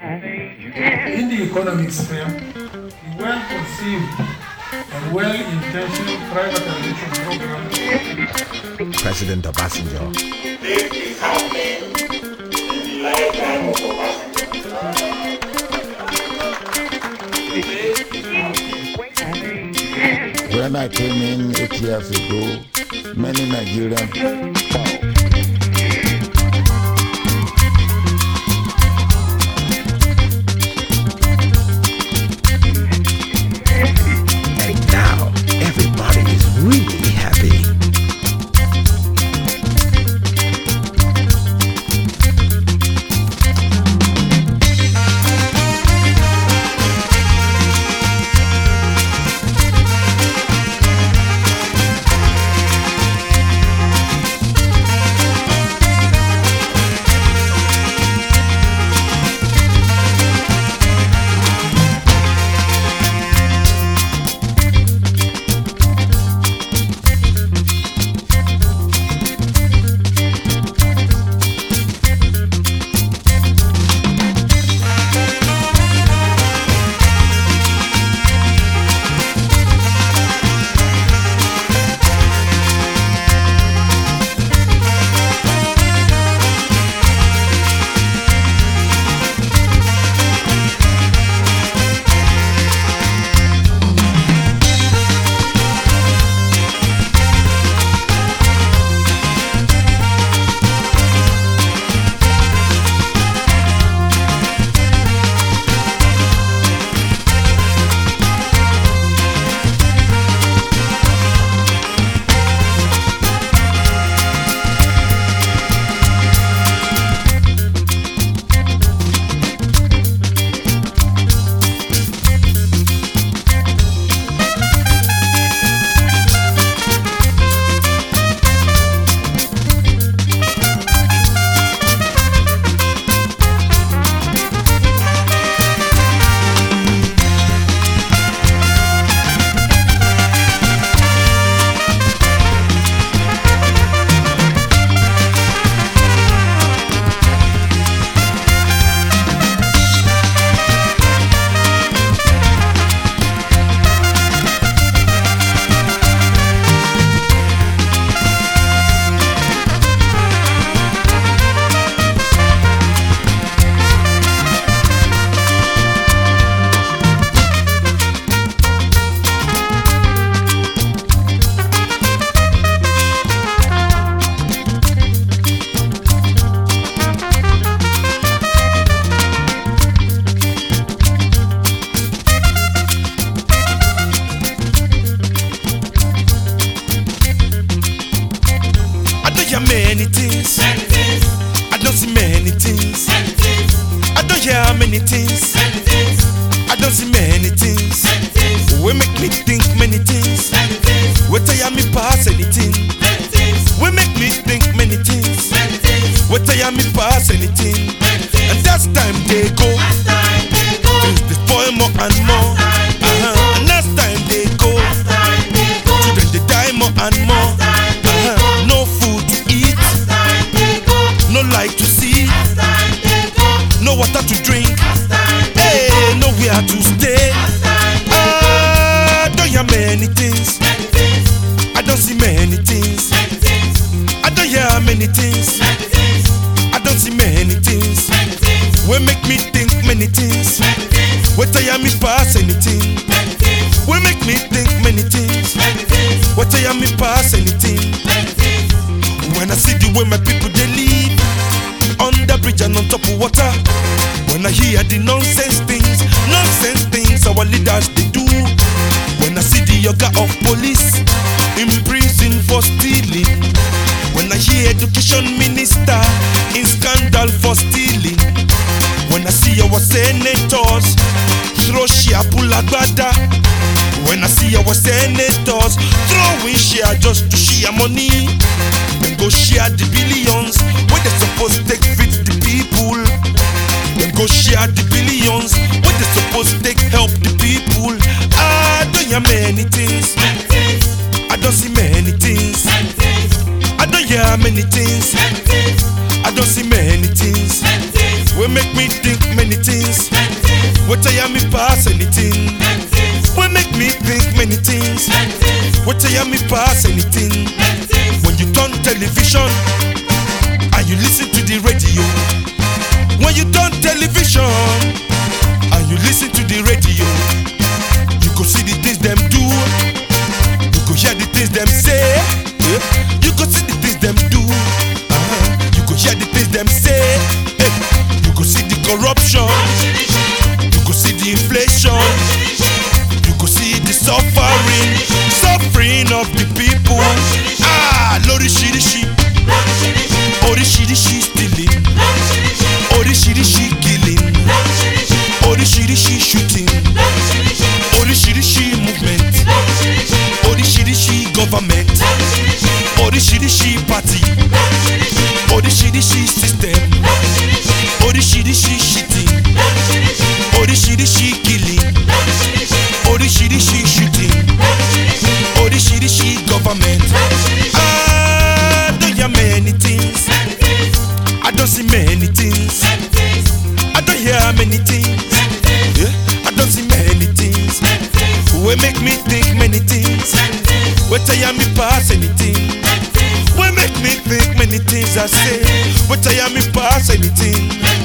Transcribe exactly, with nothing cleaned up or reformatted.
In the economic sphere, the well-conceived and well-intentioned privatization program. President Obasanjo. This is happening in the lifetime of Obasanjo. When I came in eight years ago, many Nigerians really happy. Many things. Many things. I don't see many things. Many things. I don't hear many things. Many things. I don't see many things. Many things. We make me think many things. Many things. We tell me pass anything. Many things. We make me think many things. Many things. We tell me pass anything. Many things. And that's time they go. That's time they go. Things they spoil more and more. Uh-huh. And that's time they go. That's time they go. Children they die more and more. Uh-huh. No food to eat. No light to see, no water to drink, hey, nowhere to stay. I don't hear many things, I don't see many things, I don't hear many things, I don't see many things. We make me think many things, we tell me pass anything. We make me think many things, we tell me pass anything. When I see the way my people they live on the bridge and on top of water, when I hear the nonsense things, nonsense things our leaders they do, when I see the yoga of police in prison for stealing, when I hear education minister in scandal for stealing, when I see our senators throw share pull agbada, when I see our senators throwing share just to share money. Them go share the billions where they supposed to take feed the people. Them go share the billions where they supposed to take help the people. I don't hear many things. I don't see many things. I don't hear many things. I don't see many things. We make me think many things. What I am me pass anything. We make me think many things. What I am me pass anything. When you turn television and you listen to the radio. When you turn television and you listen to the radio, you go see the things them do. You go hear the things them say. Yeah. You go see the things them do. Uh-huh. You go hear the things them say. Hey. You go see the corruption. You go see the inflation. You go see the suffering, suffering of the people. Ah, lorishirishi, orishirishi stealing, orishirishi killing, orishirishi shooting, orishirishi movement, orishirishi government, orishirishi party, orishirishi system, orishirishi shitting, orishirishi killing, orishirishi shooting, orishirishi government. I don't hear many things. I don't see many things. I don't hear many things. Yeah, I don't see many things. We make me think many things. What I am me pass anything. We make me think many things. I say, what I am me pass anything.